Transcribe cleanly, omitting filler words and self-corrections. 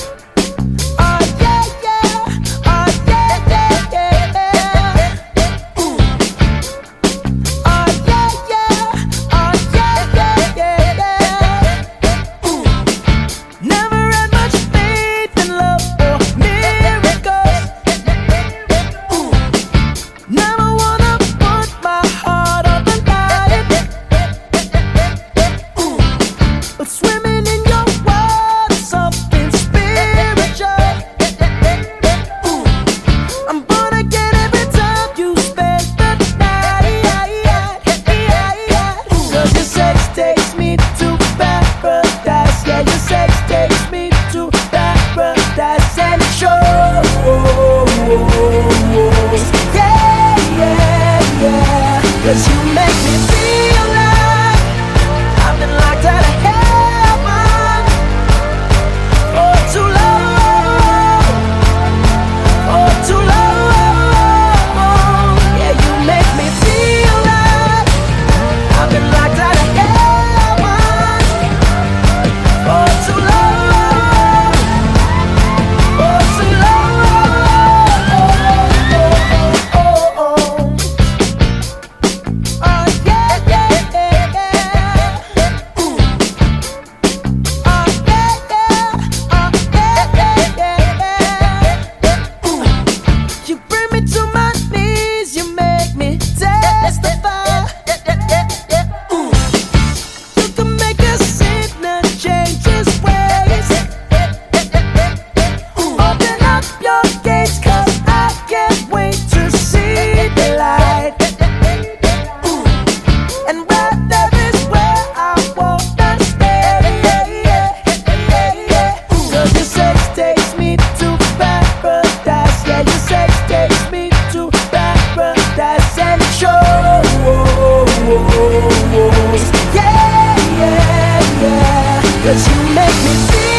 Cause you make me feel like I've been locked out of heaven for too long, for too long. Yeah, you make me feel like I've been locked out of heaven for too long, for too long. Cause you make me feel